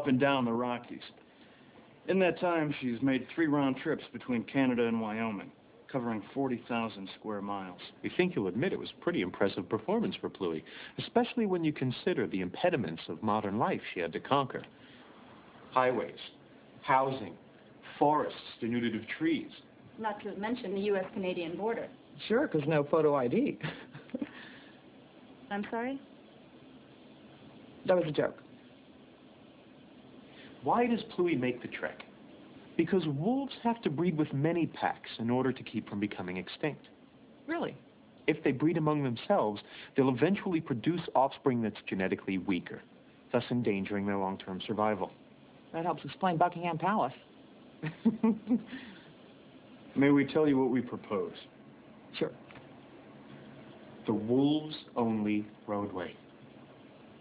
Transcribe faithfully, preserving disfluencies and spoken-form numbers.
up and down the Rockies. In that time, she's made three round trips between Canada and Wyoming, covering forty thousand square miles. You think you'll admit it was pretty impressive performance for Pluie, especially when you consider the impediments of modern life she had to conquer. Highways, housing, forests denuded of trees. Not to mention the U S Canadian border. Sure, because no photo I D. I'm sorry? That was a joke. Why does Pluie make the trek? Because wolves have to breed with many packs in order to keep from becoming extinct. Really? If they breed among themselves, they'll eventually produce offspring that's genetically weaker, thus endangering their long-term survival. That helps explain Buckingham Palace. May we tell you what we propose? Sure. The wolves-only roadway.